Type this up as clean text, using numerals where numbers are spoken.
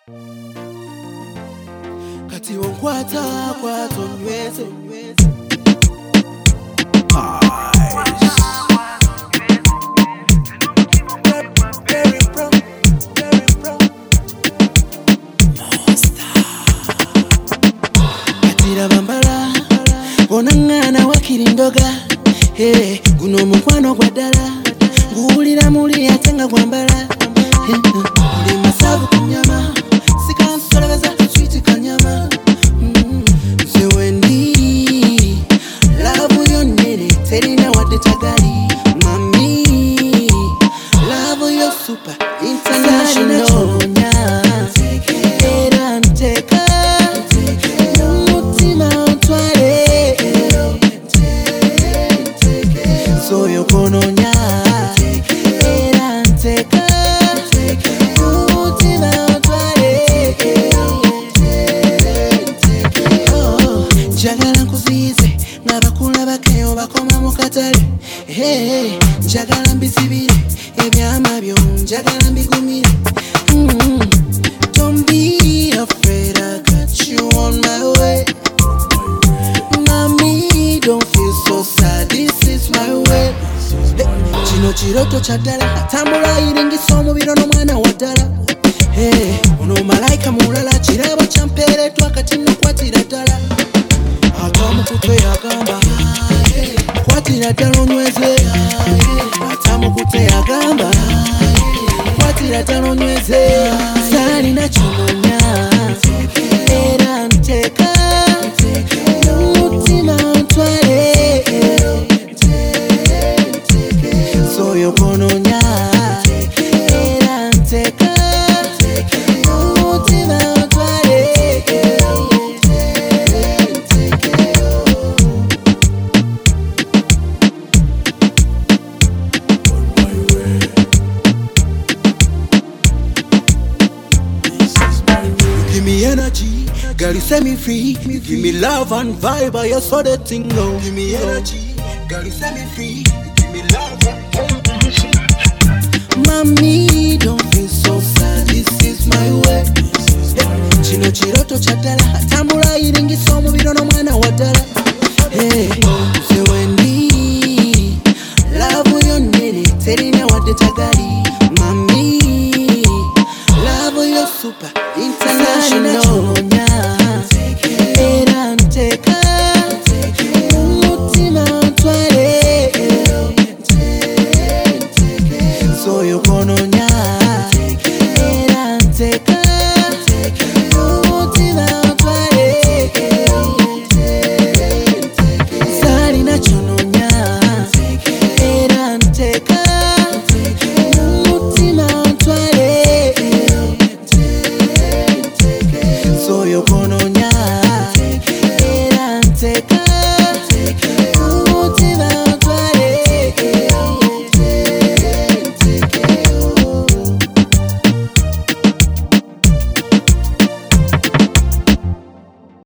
Kati wonkwata kwata onyweze Katira bambala onangana wakirindoga guno mukwano gwadala nguwulira muli atenga gwambala ndi masavu kunyama sikansolebeza sweet kanyama Zewendi love yonnere terina wadde tagali mami love yo super international era nteka n'umutima ontwale soyo kononya era nteka n'umutima ontwale njagala nkuziyize ng'abakulabakayo bakoma mu katale njagala mbizibire ebyama byo njagala mbigumire Don't be afraid, I got you on my way Mommy, don't feel so sad, this is my way Kino kiroto kya ddala atambula iringisa omubiro n'omwana wa ddala ono malayika mulala kirabo kyampeereddwa kati nnakwatira ddala atamukutwe yagamba kwatira ddala onyweze atamukutwe yagamba kwatira ddala onyweze saalina kyononya era nteeka n'umutima ontwale soyo kononya era nteeka n'umutima ontwale Give me energy, girl, you set me free. You give me love and vibe, I saw the thing go. Give me energy, girl, you set me free. You give me love and vibe. Mommy, don't feel so sad, this is my way. Kino kiroto kya ddala atambula iringisa omubiro n'omwana wa ddala Zewendi love yonnere terina wadde tagali mami love yo super